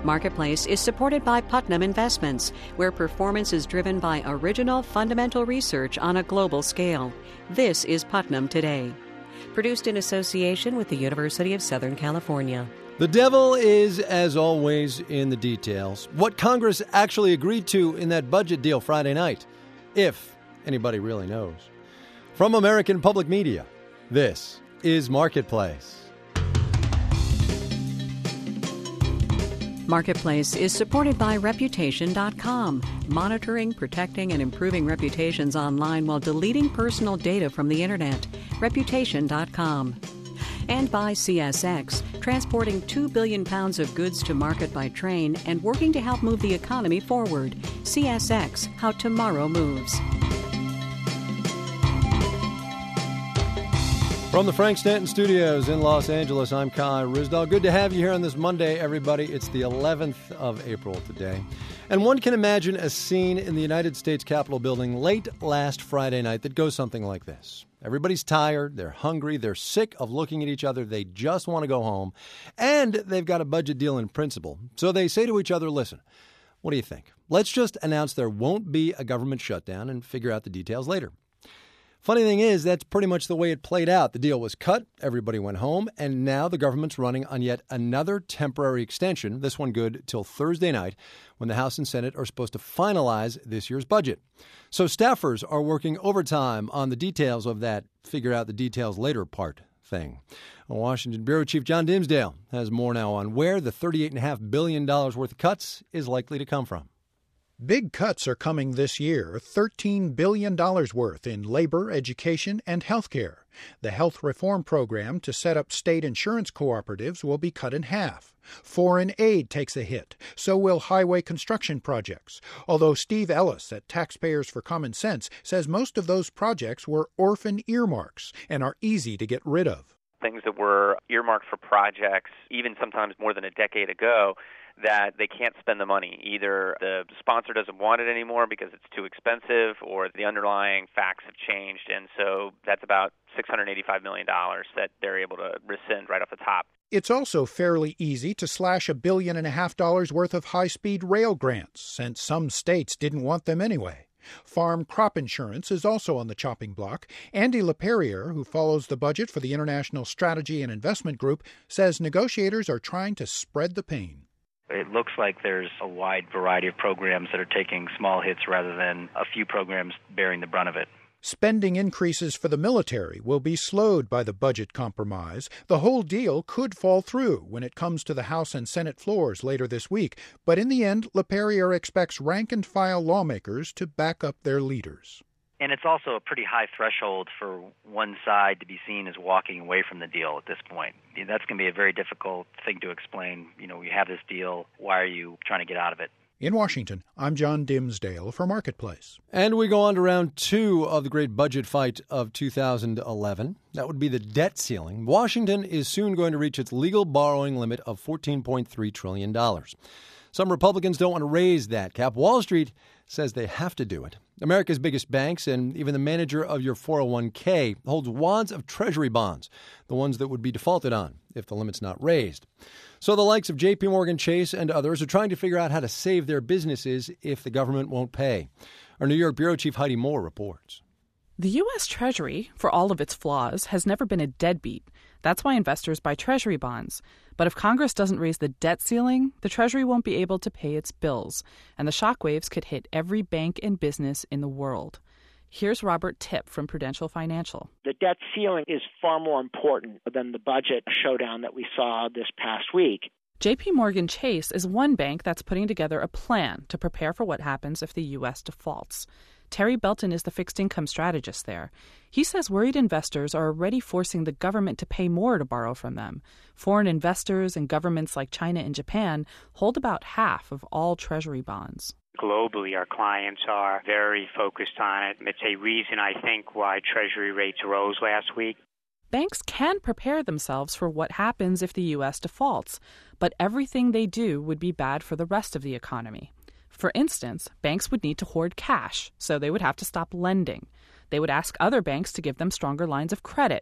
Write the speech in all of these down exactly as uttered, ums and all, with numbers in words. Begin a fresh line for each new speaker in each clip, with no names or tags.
Marketplace is supported by Putnam Investments, where performance is driven by original fundamental research on a global scale. This is Putnam Today. Produced in association with the University of Southern California.
The devil is, as always, in the details. What Congress actually agreed to in that budget deal Friday night, if anybody really knows. From American Public Media, this is Marketplace.
Marketplace is supported by Reputation dot com, monitoring, protecting, and improving reputations online while deleting personal data from the Internet. Reputation dot com. And by C S X, transporting two billion pounds of goods to market by train and working to help move the economy forward. C S X, how tomorrow moves.
From the Frank Stanton Studios in Los Angeles, I'm Kai Ryssdal. Good to have you here on this Monday, everybody. It's the eleventh of April today. And one can imagine a scene in the United States Capitol building late last Friday night that goes something like this. Everybody's tired, they're hungry, they're sick of looking at each other, they just want to go home, and they've got a budget deal in principle. So they say to each other, listen, what do you think? Let's just announce there won't be a government shutdown and figure out the details later. Funny thing is, that's pretty much the way it played out. The deal was cut, everybody went home, and now the government's running on yet another temporary extension, this one good till Thursday night, when the House and Senate are supposed to finalize this year's budget. So staffers are working overtime on the details of that figure out the details later part thing. Washington Bureau Chief John Dimsdale has more now on where the thirty-eight point five billion dollars worth of cuts is likely to come from.
Big cuts are coming this year, thirteen billion dollars worth in labor, education, and health care. The health reform program to set up state insurance cooperatives will be cut in half. Foreign aid takes a hit, so will highway construction projects. Although Steve Ellis at Taxpayers for Common Sense says most of those projects were orphan earmarks and are easy to get rid of.
Things that were earmarked for projects, even sometimes more than a decade ago, that they can't spend the money. Either the sponsor doesn't want it anymore because it's too expensive, or the underlying facts have changed, and so that's about six hundred eighty-five million dollars that they're able to rescind right off the top.
It's also fairly easy to slash a billion and a half dollars worth of high-speed rail grants, since some states didn't want them anyway. Farm crop insurance is also on the chopping block. Andy LaPerriere, who follows the budget for the International Strategy and Investment Group, says negotiators are trying to spread the pain.
It looks like there's a wide variety of programs that are taking small hits rather than a few programs bearing the brunt of it.
Spending increases for the military will be slowed by the budget compromise. The whole deal could fall through when it comes to the House and Senate floors later this week. But in the end, LaPerriere expects rank-and-file lawmakers to back up their leaders.
And it's also a pretty high threshold for one side to be seen as walking away from the deal at this point. That's going to be a very difficult thing to explain. You know, we have this deal. Why are you trying to get out of it?
In Washington, I'm John Dimsdale for Marketplace.
And we go on to round two of the great budget fight of two thousand eleven. That would be the debt ceiling. Washington is soon going to reach its legal borrowing limit of fourteen point three trillion dollars. Some Republicans don't want to raise that cap. Wall Street says they have to do it. America's biggest banks and even the manager of your four oh one k holds wads of Treasury bonds, the ones that would be defaulted on if the limit's not raised. So the likes of J P Morgan Chase and others are trying to figure out how to save their businesses if the government won't pay. Our New York Bureau Chief Heidi Moore reports.
The U S. Treasury, for all of its flaws, has never been a deadbeat. That's why investors buy Treasury bonds. But if Congress doesn't raise the debt ceiling, the Treasury won't be able to pay its bills, and the shockwaves could hit every bank and business in the world. Here's Robert Tipp from Prudential Financial.
The debt ceiling is far more important than the budget showdown that we saw this past week.
J P Morgan Chase is one bank that's putting together a plan to prepare for what happens if the U S defaults. Terry Belton is the fixed income strategist there. He says worried investors are already forcing the government to pay more to borrow from them. Foreign investors and governments like China and Japan hold about half of all Treasury bonds.
Globally, our clients are very focused on it. It's a reason, I think, why Treasury rates rose last week.
Banks can prepare themselves for what happens if the U S defaults, but everything they do would be bad for the rest of the economy. For instance, banks would need to hoard cash, so they would have to stop lending. They would ask other banks to give them stronger lines of credit.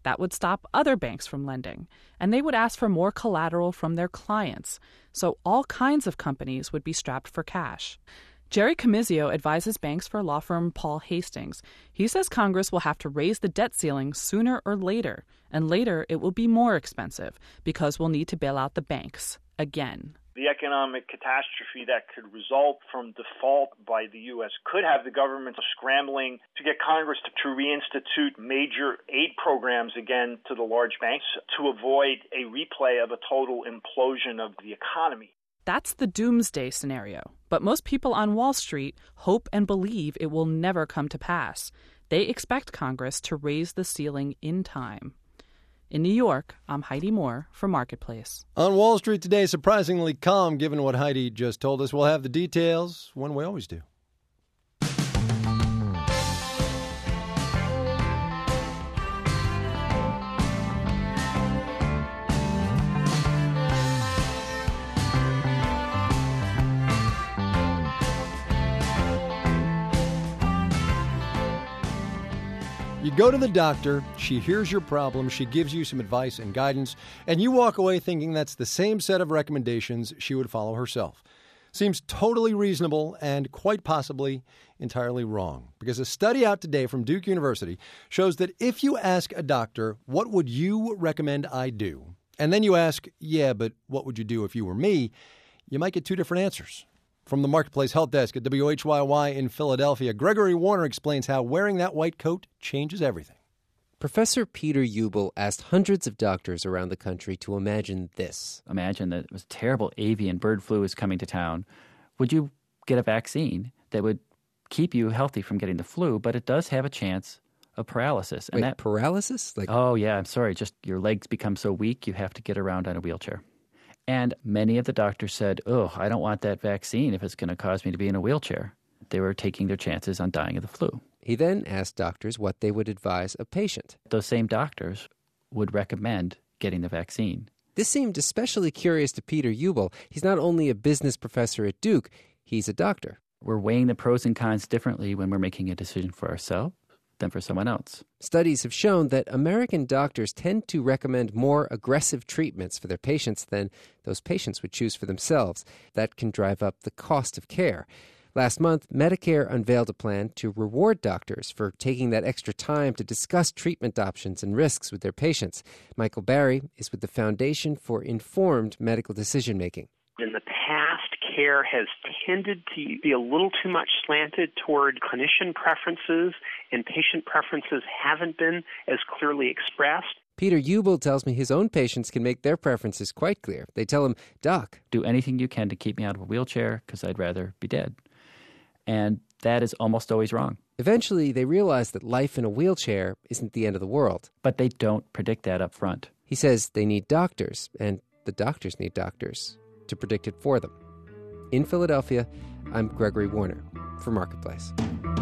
That would stop other banks from lending, and they would ask for more collateral from their clients. So all kinds of companies would be strapped for cash. Jerry Comizio advises banks for law firm Paul Hastings. He says Congress will have to raise the debt ceiling sooner or later, and later it will be more expensive because we'll need to bail out the banks again.
The economic catastrophe that could result from default by the U S could have the government scrambling to get Congress to, to reinstitute major aid programs again to the large banks to avoid a replay of a total implosion of the economy.
That's the doomsday scenario. But most people on Wall Street hope and believe it will never come to pass. They expect Congress to raise the ceiling in time. In New York, I'm Heidi Moore for Marketplace.
On Wall Street today, surprisingly calm given what Heidi just told us. We'll have the details when we always do. You go to the doctor, she hears your problem, she gives you some advice and guidance, and you walk away thinking that's the same set of recommendations she would follow herself. Seems totally reasonable and quite possibly entirely wrong. Because a study out today from Duke University shows that if you ask a doctor, what would you recommend I do? And then you ask, yeah, but what would you do if you were me? You might get two different answers. From the Marketplace Health Desk at W H Y Y in Philadelphia, Gregory Warner explains how wearing that white coat changes everything.
Professor Peter Ubel asked hundreds of doctors around the country to imagine this.
Imagine that it was terrible avian bird flu is coming to town. Would you get a vaccine that would keep you healthy from getting the flu, but it does have a chance of paralysis?
And Wait, that paralysis?
Like, oh, yeah, I'm sorry. Just your legs become so weak you have to get around on a wheelchair. And many of the doctors said, oh, I don't want that vaccine if it's going to cause me to be in a wheelchair. They were taking their chances on dying of the flu.
He then asked doctors what they would advise a patient.
Those same doctors would recommend getting the vaccine.
This seemed especially curious to Peter Ubel. He's not only a business professor at Duke, he's a doctor.
We're weighing the pros and cons differently when we're making a decision for ourselves than for someone else.
Studies have shown that American doctors tend to recommend more aggressive treatments for their patients than those patients would choose for themselves. That can drive up the cost of care. Last month, Medicare unveiled a plan to reward doctors for taking that extra time to discuss treatment options and risks with their patients. Michael Barry is with the Foundation for Informed Medical Decision-Making.
In the past, care has tended to be a little too much slanted toward clinician preferences, and patient preferences haven't been as clearly expressed.
Peter Ubel tells me his own patients can make their preferences quite clear. They tell him, Doc,
do anything you can to keep me out of a wheelchair because I'd rather be dead. And that is almost always wrong.
Eventually, they realize that life in a wheelchair isn't the end of the world.
But they don't predict that up front.
He says they need doctors, and the doctors need doctors to predict it for them. In Philadelphia, I'm Gregory Warner for Marketplace.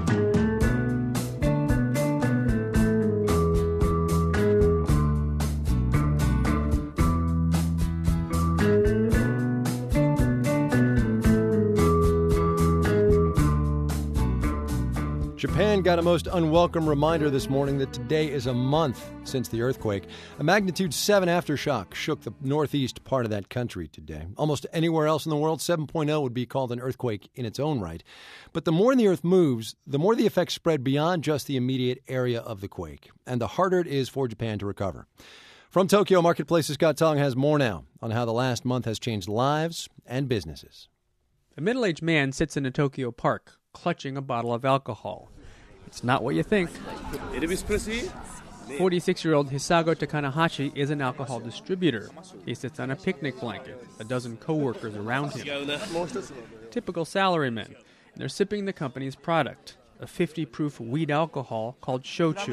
Japan got a most unwelcome reminder this morning that today is a month since the earthquake. A magnitude seven aftershock shook the northeast part of that country today. Almost anywhere else in the world, seven point oh would be called an earthquake in its own right. But the more the earth moves, the more the effects spread beyond just the immediate area of the quake, and the harder it is for Japan to recover. From Tokyo, Marketplace's Scott Tong has more now on how the last month has changed lives and businesses.
A middle-aged man sits in a Tokyo park, clutching a bottle of alcohol. It's not what you think. forty-six-year-old Hisago Takanahashi is an alcohol distributor. He sits on a picnic blanket, a dozen co-workers around him. Typical salarymen, and they're sipping the company's product, a fifty-proof wheat alcohol called shochu.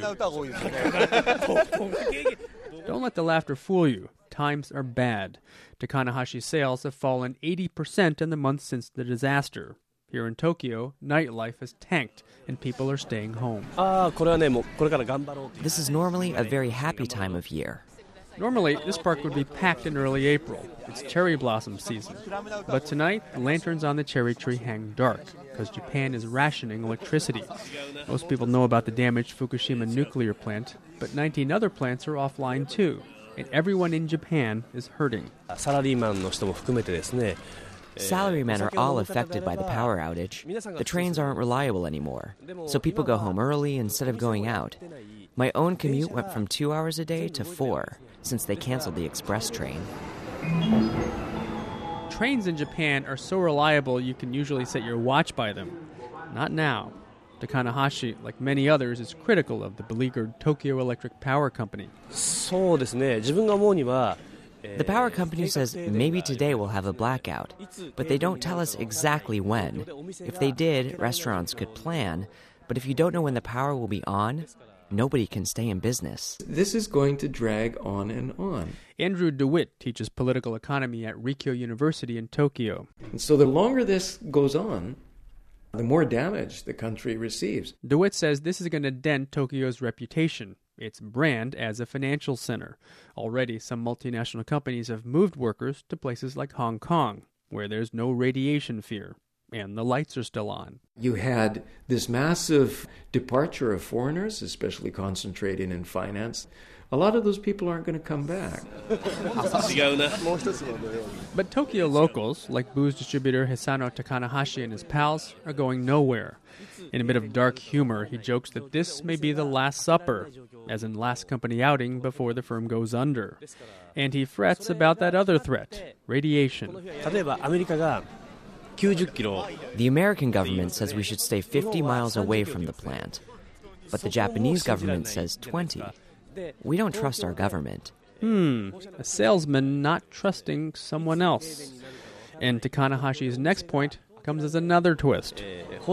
Don't let the laughter fool you. Times are bad. Takanahashi's sales have fallen eighty percent in the months since the disaster. Here in Tokyo, nightlife has tanked and people are staying home.
This is normally a very happy time of year.
Normally, this park would be packed in early April. It's cherry blossom season. But tonight, the lanterns on the cherry tree hang dark because Japan is rationing electricity. Most people know about the damaged Fukushima nuclear plant, but nineteen other plants are offline too, and everyone in Japan is hurting.
Salarymen are all affected by the power outage. The trains aren't reliable anymore, so people go home early instead of going out. My own commute went from two hours a day to four, since they canceled the express train.
Trains in Japan are so reliable you can usually set your watch by them. Not now. Takanahashi, like many others, is critical of the beleaguered Tokyo Electric Power Company.
The power company says maybe today we'll have a blackout, but they don't tell us exactly when. If they did, restaurants could plan, but if you don't know when the power will be on, nobody can stay in business.
This is going to drag on and on.
Andrew DeWitt teaches political economy at Rikyo University in Tokyo.
And so the longer this goes on, the more damage the country receives.
DeWitt says this is going to dent Tokyo's reputation, its brand as a financial center. Already, some multinational companies have moved workers to places like Hong Kong, where there's no radiation fear, and the lights are still on.
You had this massive departure of foreigners, especially concentrating in finance. A lot of those people aren't going to come back.
But Tokyo locals, like booze distributor Hisano Takanahashi and his pals, are going nowhere. In a bit of dark humor, he jokes that this may be the last supper, as in last company outing before the firm goes under. And he frets about that other threat, radiation.
The American government says we should stay fifty miles away from the plant, but the Japanese government says twenty. We don't trust our government.
Hmm, a salesman not trusting someone else. And Takanahashi's next point comes as another twist.
If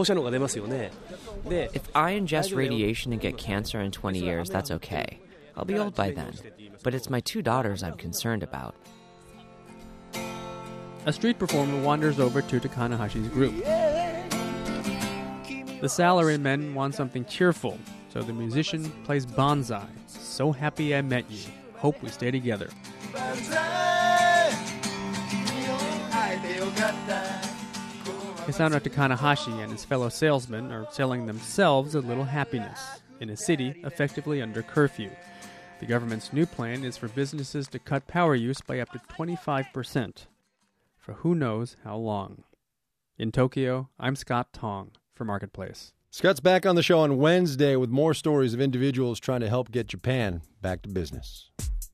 I ingest radiation and get cancer in twenty years, that's okay. I'll be old by then. But it's my two daughters I'm concerned about.
A street performer wanders over to Takanahashi's group. The salarymen want something cheerful, so the musician plays Banzai. So happy I met you. Hope we stay together. Hisano Takanahashi and his fellow salesmen are selling themselves a little happiness in a city effectively under curfew. The government's new plan is for businesses to cut power use by up to twenty-five percent. For who knows how long. In Tokyo, I'm Scott Tong for Marketplace.
Scott's back on the show on Wednesday with more stories of individuals trying to help get Japan back to business.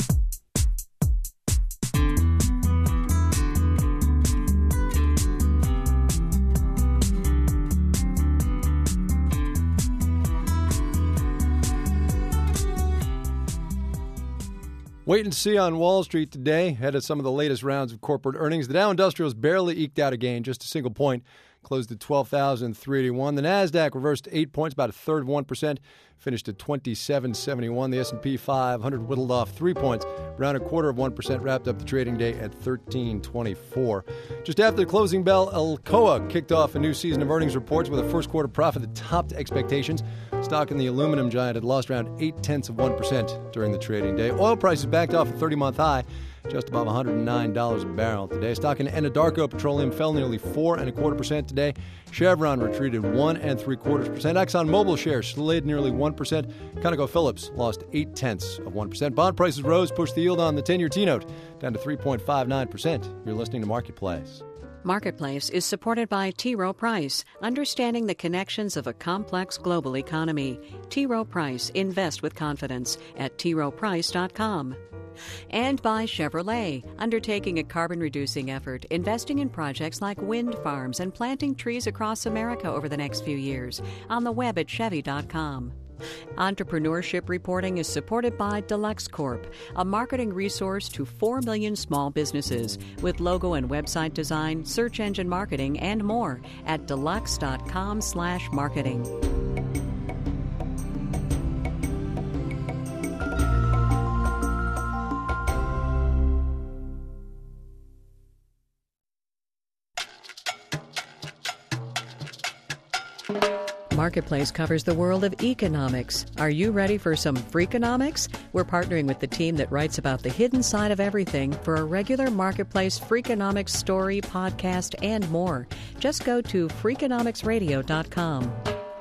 Wait and see on Wall Street today, ahead of some of the latest rounds of corporate earnings. The Dow Industrials barely eked out a gain, just a single point, closed at twelve thousand three hundred eighty-one. The Nasdaq reversed eight points, about a third of one percent, finished at twenty-seven seventy-one. The S and P five hundred whittled off three points, around a quarter of one percent, wrapped up the trading day at thirteen twenty-four. Just after the closing bell, Alcoa kicked off a new season of earnings reports with a first quarter profit that topped expectations. Stock in the aluminum giant had lost around eight-tenths of one percent during the trading day. Oil prices backed off a thirty-month high, just above one hundred nine dollars a barrel today. Stock in Anadarko Petroleum fell nearly four and a quarter percent today. Chevron retreated one and three quarters percent. ExxonMobil shares slid nearly one percent. ConocoPhillips lost eight tenths of one percent. Bond prices rose, pushed the yield on the ten-year T-note down to three point five nine percent. You're listening to Marketplace.
Marketplace is supported by T. Rowe Price, understanding the connections of a complex global economy. T. Rowe Price, invest with confidence at t rowe price dot com. And by Chevrolet, undertaking a carbon-reducing effort, investing in projects like wind farms and planting trees across America over the next few years. On the web at chevy dot com. Entrepreneurship reporting is supported by Deluxe Corp, a marketing resource to four million small businesses with logo and website design, search engine marketing, and more at deluxe dot com slash marketing. Marketplace covers the world of economics. Are you ready for some Freakonomics? We're partnering with the team that writes about the hidden side of everything for a regular Marketplace Freakonomics story, podcast, and more. Just go to freakonomics radio dot com.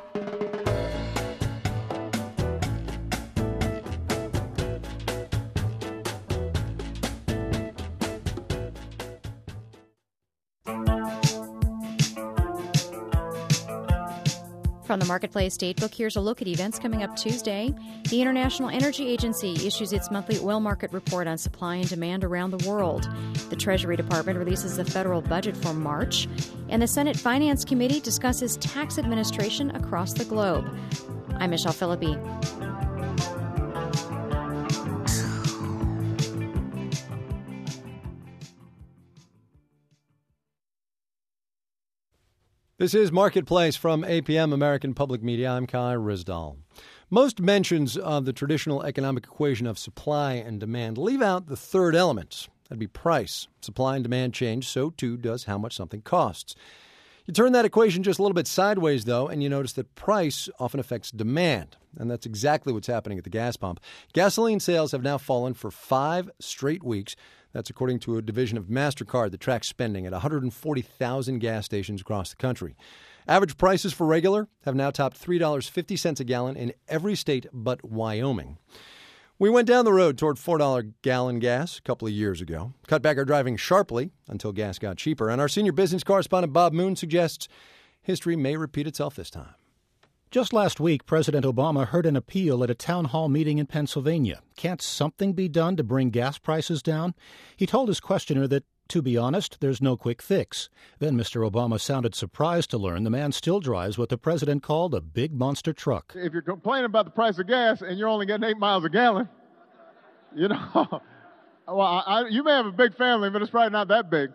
From the Marketplace Datebook, here's a look at events coming up Tuesday. The International Energy Agency issues its monthly oil market report on supply and demand around the world. The Treasury Department releases the federal budget for March. And the Senate Finance Committee discusses tax administration across the globe. I'm Michelle Philippi.
This is Marketplace from A P M, American Public Media. I'm Kai Ryssdal. Most mentions of the traditional economic equation of supply and demand leave out the third element. That'd be price. Supply and demand change, so too does how much something costs. You turn that equation just a little bit sideways, though, and you notice that price often affects demand. And that's exactly what's happening at the gas pump. Gasoline sales have now fallen for five straight weeks. That's according to a division of MasterCard that tracks spending at one hundred forty thousand gas stations across the country. Average prices for regular have now topped three dollars and fifty cents a gallon in every state but Wyoming. We went down the road toward four dollars gallon gas a couple of years ago, cut back our driving sharply until gas got cheaper, and our senior business correspondent Bob Moon suggests history may repeat itself this time.
Just last week, President Obama heard an appeal at a town hall meeting in Pennsylvania. Can't something be done to bring gas prices down? He told his questioner that, to be honest, there's no quick fix. Then Mister Obama sounded surprised to learn the man still drives what the president called a big monster truck.
If you're complaining about the price of gas and you're only getting eight miles a gallon, you know, well, I, I, you may have a big family, but it's probably not that big.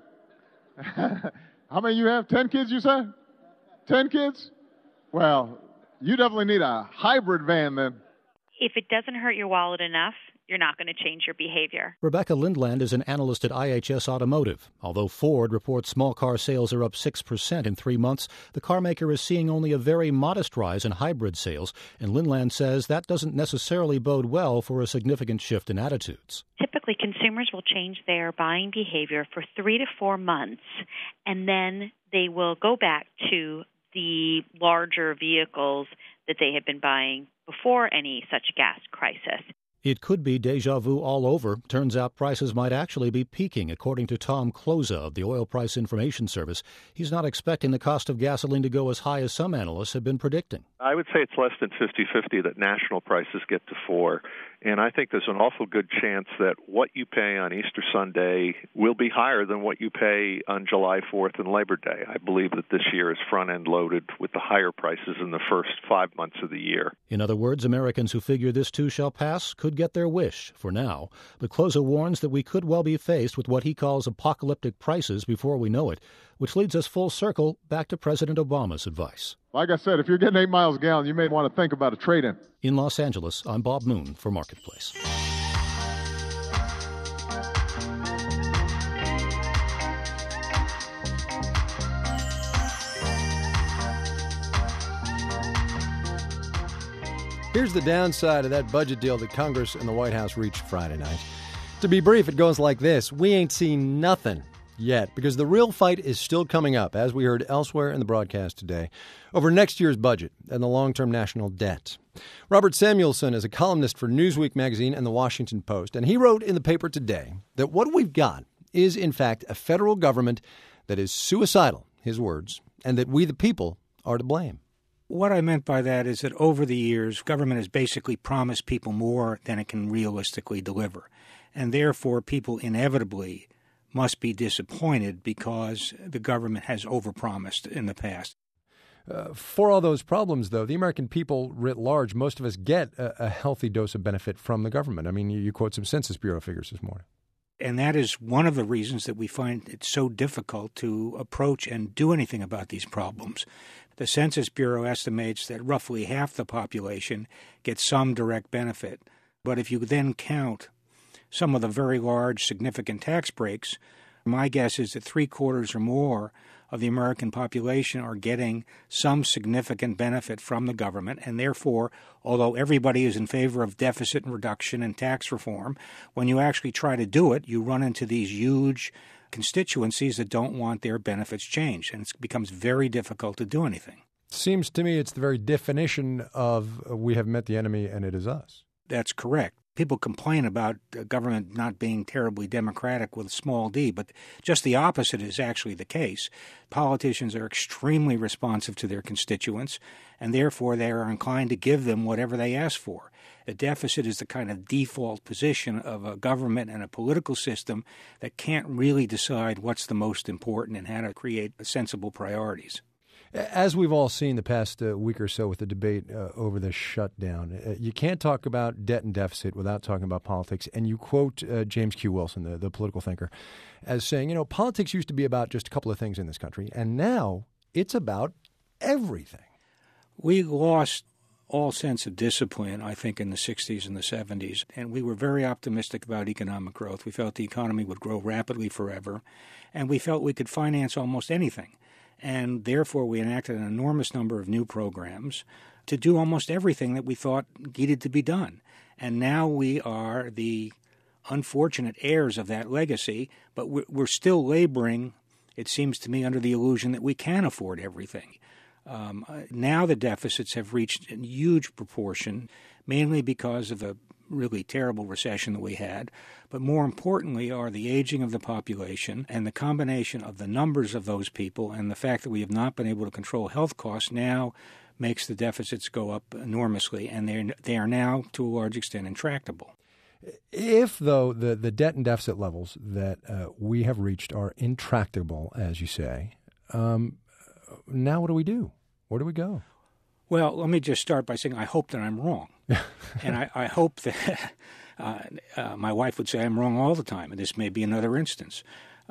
How many you have? Ten kids, you said? Ten kids? Well, you definitely need a hybrid van then.
If it doesn't hurt your wallet enough, you're not going to change your behavior.
Rebecca Lindland is an analyst at I H S Automotive. Although Ford reports small car sales are up six percent in three months, the carmaker is seeing only a very modest rise in hybrid sales, and Lindland says that doesn't necessarily bode well for a significant shift in attitudes.
Typically, consumers will change their buying behavior for three to four months, and then they will go back to the larger vehicles that they had been buying before any such gas crisis.
It could be deja vu all over. Turns out prices might actually be peaking, according to Tom Kloza of the Oil Price Information Service. He's not expecting the cost of gasoline to go as high as some analysts have been predicting.
I would say it's less than fifty-fifty that national prices get to four. And I think there's an awful good chance that what you pay on Easter Sunday will be higher than what you pay on July fourth and Labor Day. I believe that this year is front-end loaded with the higher prices in the first five months of the year.
In other words, Americans who figure this too shall pass could get their wish for now. But Kloza warns that we could well be faced with what he calls apocalyptic prices before we know it, which leads us full circle back to President Obama's advice.
Like I said, if you're getting eight miles a gallon, you may want to think about a trade-in.
In Los Angeles, I'm Bob Moon for Marketplace.
Here's the downside of that budget deal that Congress and the White House reached Friday night. To be brief, it goes like this. We ain't seen nothing yet, because the real fight is still coming up, as we heard elsewhere in the broadcast today, over next year's budget and the long-term national debt. Robert Samuelson is a columnist for Newsweek magazine and the Washington Post, and he wrote in the paper today that what we've got is, in fact, a federal government that is suicidal, his words, and that we the people are to blame.
What I meant by that is that over the years, government has basically promised people more than it can realistically deliver, and therefore people inevitably must be disappointed because the government has overpromised in the past.
Uh, for all those problems, though, the American people writ large, most of us get a, a healthy dose of benefit from the government. I mean, you, you quote some Census Bureau figures this morning.
And that is one of the reasons that we find it so difficult to approach and do anything about these problems. The Census Bureau estimates that roughly half the population gets some direct benefit. But if you then count some of the very large, significant tax breaks, My guess is that three quarters or more of the American population are getting some significant benefit from the government, and therefore, although everybody is in favor of deficit reduction and tax reform, when you actually try to do it, you run into these huge constituencies that don't want their benefits changed, and it becomes very difficult to do anything.
Seems to me it's the very definition of uh, we have met the enemy and it is us.
That's correct. People complain about government not being terribly democratic with a small d, but just the opposite is actually the case. Politicians are extremely responsive to their constituents, and therefore they are inclined to give them whatever they ask for. A deficit is the kind of default position of a government and a political system that can't really decide what's the most important and how to create sensible priorities.
As we've all seen the past uh, week or so with the debate uh, over the shutdown, uh, you can't talk about debt and deficit without talking about politics. And you quote uh, James Q. Wilson, the, the political thinker, as saying, you know, politics used to be about just a couple of things in this country, and now it's about everything.
We lost all sense of discipline, I think, in the sixties and the seventies, and we were very optimistic about economic growth. We felt the economy would grow rapidly forever, and we felt we could finance almost anything. And therefore, we enacted an enormous number of new programs to do almost everything that we thought needed to be done. And now we are the unfortunate heirs of that legacy, but we're still laboring, it seems to me, under the illusion that we can afford everything. Um, now the deficits have reached a huge proportion, mainly because of the really terrible recession that we had, but more importantly are the aging of the population and the combination of the numbers of those people and the fact that we have not been able to control health costs now makes the deficits go up enormously, and they they are now, to a large extent, intractable.
If, though, the, the debt and deficit levels that uh, we have reached are intractable, as you say, um, now what do we do? Where do we go?
Well, let me just start by saying I hope that I'm wrong. and I, I hope that uh, uh, my wife would say I'm wrong all the time, and this may be another instance.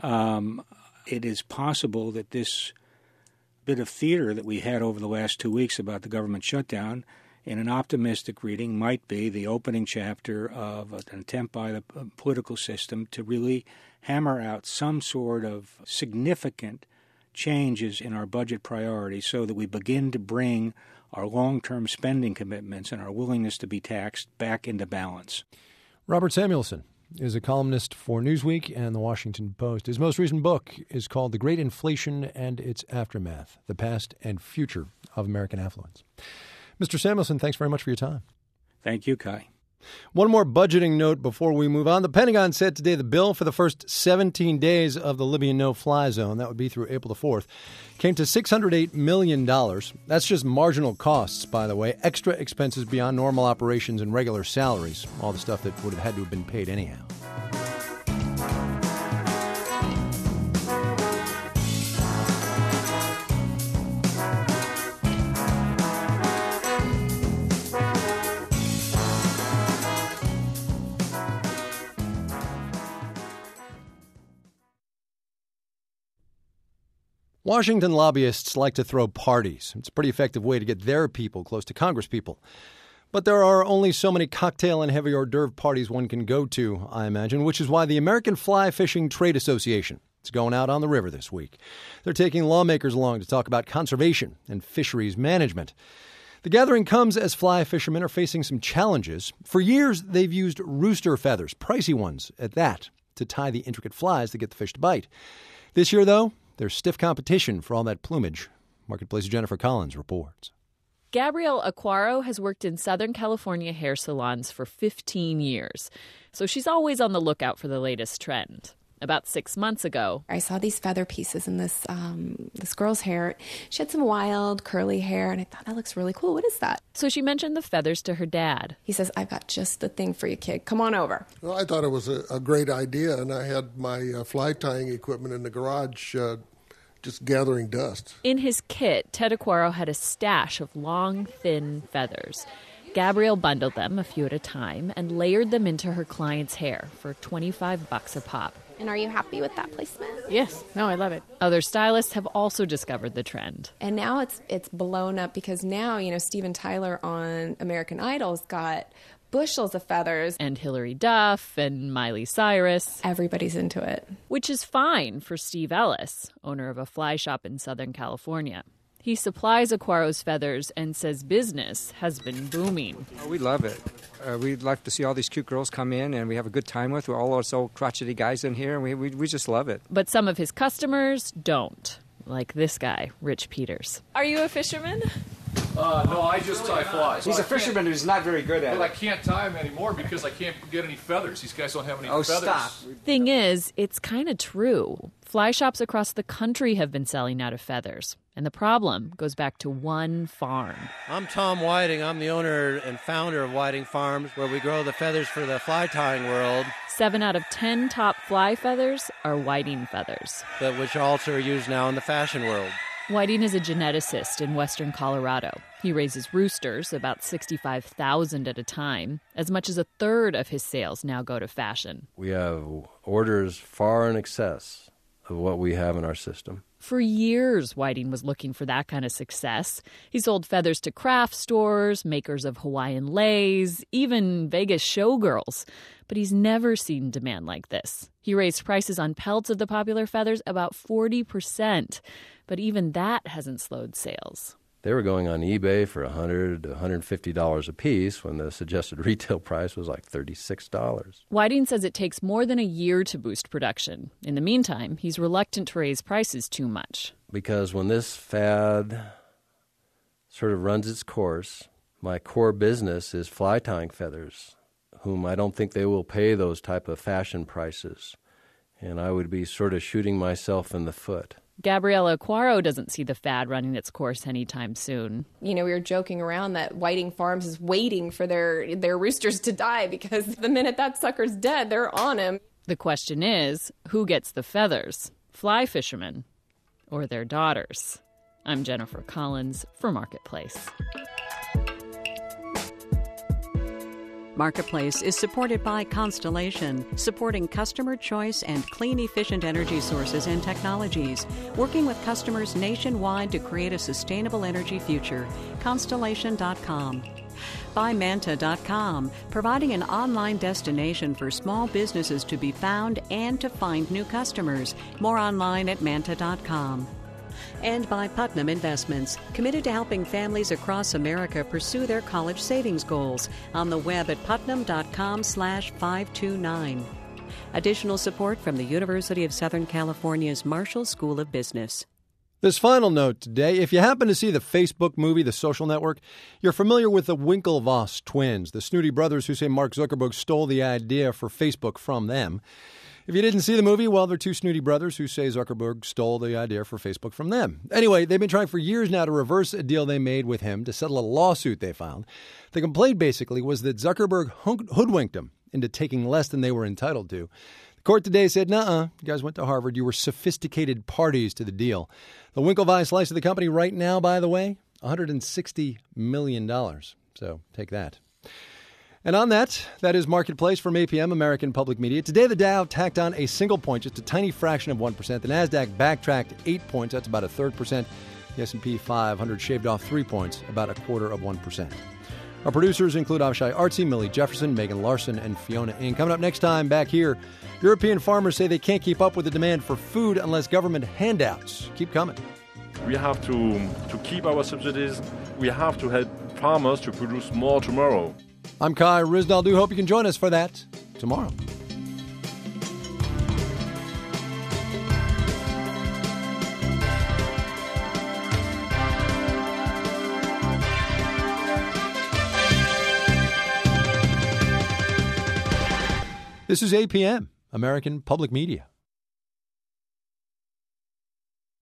Um, it is possible that this bit of theater that we had over the last two weeks about the government shutdown, in an optimistic reading, might be the opening chapter of an attempt by the political system to really hammer out some sort of significant changes in our budget priorities so that we begin to bring our long-term spending commitments and our willingness to be taxed back into balance.
Robert Samuelson is a columnist for Newsweek and The Washington Post. His most recent book is called The Great Inflation and Its Aftermath, The Past and Future of American Affluence. Mister Samuelson, thanks very much for your time.
Thank you, Kai.
One more budgeting note before we move on. The Pentagon said today the bill for the first seventeen days of the Libyan no-fly zone, that would be through April the fourth, came to six hundred eight million dollars. That's just marginal costs, by the way, extra expenses beyond normal operations and regular salaries, all the stuff that would have had to have been paid anyhow. Washington lobbyists like to throw parties. It's a pretty effective way to get their people close to Congress people. But there are only so many cocktail and heavy hors d'oeuvre parties one can go to, I imagine, which is why the American Fly Fishing Trade Association is going out on the river this week. They're taking lawmakers along to talk about conservation and fisheries management. The gathering comes as fly fishermen are facing some challenges. For years, they've used rooster feathers, pricey ones at that, to tie the intricate flies to get the fish to bite. This year, though, there's stiff competition for all that plumage. Marketplace's Jennifer Collins reports.
Gabrielle Aquaro has worked in Southern California hair salons for fifteen years, so she's always on the lookout for the latest trend. About six months ago,
I saw these feather pieces in this um, this girl's hair. She had some wild, curly hair, and I thought, that looks really cool. What is that?
So she mentioned the feathers to her dad.
He says, I've got just the thing for you, kid. Come on over.
Well, I thought it was a, a great idea, and I had my uh, fly tying equipment in the garage uh, just gathering dust.
In his kit, Ted Aquaro had a stash of long, thin feathers. Gabrielle bundled them a few at a time and layered them into her client's hair for twenty-five bucks a pop.
And are you happy with that placement?
Yes. No, I love it. Other stylists have also discovered the trend.
And now it's it's blown up because now, you know, Steven Tyler on American Idol's got bushels of feathers.
And Hillary Duff and Miley Cyrus.
Everybody's into it.
Which is fine for Steve Ellis, owner of a fly shop in Southern California. He supplies Aquaro's feathers and says business has been booming.
Oh, we love it. Uh, we like to see all these cute girls come in, and we have a good time with all those old crotchety guys in here, and we, we, we just love it.
But some of his customers don't, like this guy, Rich Peters.
Are you a fisherman?
Uh, no, I just tie flies.
He's a fisherman who's not very good at
but
it.
But I can't tie them anymore because I can't get any feathers. These guys don't have any
oh,
feathers.
Oh, stop.
Thing is, it's kind of true. Fly shops across the country have been selling out of feathers. And the problem goes back to one farm.
I'm Tom Whiting. I'm the owner and founder of Whiting Farms, where we grow the feathers for the fly tying world.
Seven out of ten top fly feathers are Whiting feathers.
But which also are used now in the fashion world.
Whiting is a geneticist in western Colorado. He raises roosters, about sixty-five thousand at a time. As much as a third of his sales now go to fashion.
We have orders far in excess of what we have in our system.
For years, Whiting was looking for that kind of success. He sold feathers to craft stores, makers of Hawaiian leis, even Vegas showgirls. But he's never seen demand like this. He raised prices on pelts of the popular feathers about forty percent. But even that hasn't slowed sales.
They were going on eBay for one hundred dollars to one hundred fifty dollars a piece when the suggested retail price was like thirty-six dollars.
Whiting says it takes more than a year to boost production. In the meantime, he's reluctant to raise prices too much.
Because when this fad sort of runs its course, my core business is fly tying feathers, whom I don't think they will pay those type of fashion prices. And I would be sort of shooting myself in the foot.
Gabriella Aquaro doesn't see the fad running its course anytime soon.
You know, we were joking around that Whiting Farms is waiting for their, their roosters to die because the minute that sucker's dead, they're on him.
The question is, who gets the feathers? Fly fishermen or their daughters? I'm Jennifer Collins for Marketplace.
Marketplace is supported by Constellation, supporting customer choice and clean, efficient energy sources and technologies, working with customers nationwide to create a sustainable energy future. Constellation dot com. By Manta dot com, providing an online destination for small businesses to be found and to find new customers. More online at Manta dot com. And by Putnam Investments, committed to helping families across America pursue their college savings goals. On the web at putnam dot com slash five two nine. Additional support from the University of Southern California's Marshall School of Business.
This final note today, if you happen to see the Facebook movie, The Social Network, you're familiar with the Winklevoss twins, the snooty brothers who say Mark Zuckerberg stole the idea for Facebook from them. If you didn't see the movie, well, they're two snooty brothers who say Zuckerberg stole the idea for Facebook from them. Anyway, they've been trying for years now to reverse a deal they made with him to settle a lawsuit they filed. The complaint basically was that Zuckerberg hoodwinked them into taking less than they were entitled to. The court today said, nuh-uh, you guys went to Harvard. You were sophisticated parties to the deal. The Winklevoss slice of the company right now, by the way, one hundred sixty million dollars. So take that. And on that, that is Marketplace from A P M, American Public Media. Today, the Dow tacked on a single point, just a tiny fraction of one percent. The NASDAQ backtracked eight points. That's about a third percent. The S and P five hundred shaved off three points, about a quarter of one percent. Our producers include Avishai Artsy, Millie Jefferson, Megan Larson, and Fiona Ng. Coming up next time, back here, European farmers say they can't keep up with the demand for food unless government handouts keep coming.
We have to, to keep our subsidies. We have to help farmers to produce more tomorrow.
I'm Kai Ryssdal. Do hope you can join us for that tomorrow. This is A P M, American Public Media.